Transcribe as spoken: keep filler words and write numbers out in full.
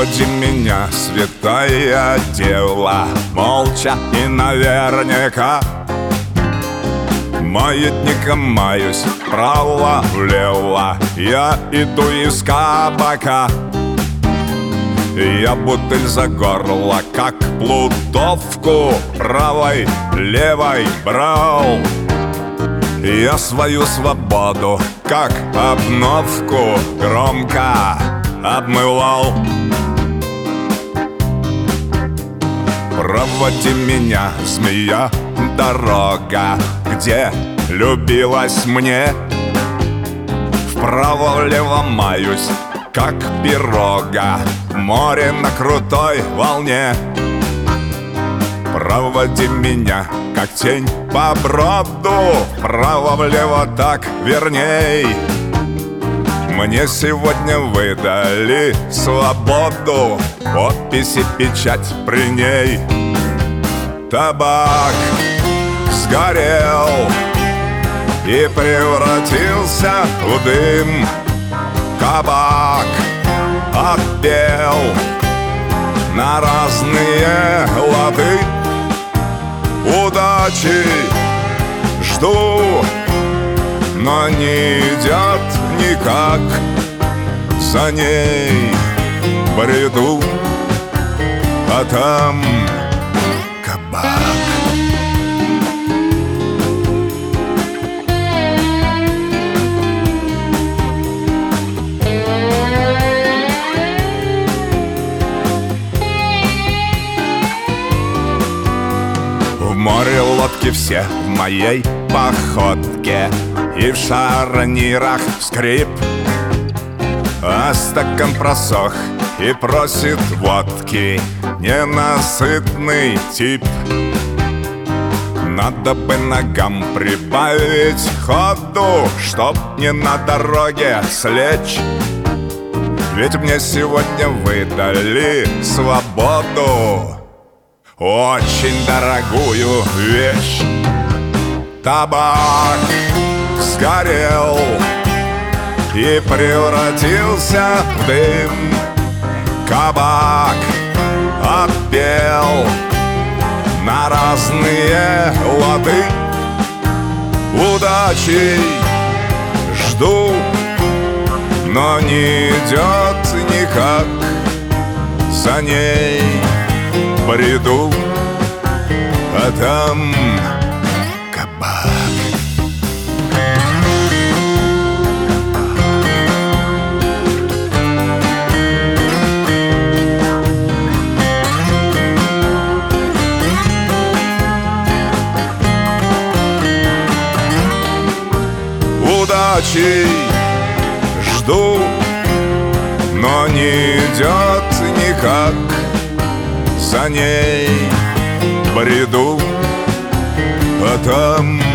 Проводи меня, святая дева, молча и наверняка. Маятником маюсь вправо-влево, я иду из кабака. Я бутыль за горло, как плутовку, правой-левой брал. Я свою свободу, как обновку, громко обмывал. Проводи меня, змея, дорога, где любилась мне. Вправо-влево маюсь, как пирога, море на крутой волне. Проводи меня, как тень по броду, вправо-влево так верней. Мне сегодня выдали свободу, подпись и печать при ней. Табак сгорел и превратился в дым. Кабак отпел на разные лады. Удачи жду, но не идет никак. За ней бреду, а там кабак. В море лодки все в моей походке, и в шарнирах скрип. А стакан просох и просит водки ненасытный тип. Надо бы ногам прибавить ходу, чтоб не на дороге слечь. Ведь мне сегодня выдали свободу, очень дорогую вещь. Табак сгорел и превратился в дым. Кабак отпел на разные лады. Удачи жду, но не идет никак. За ней бреду, а там кабак. Удачи жду, но не идет никак. За ней бреду, а там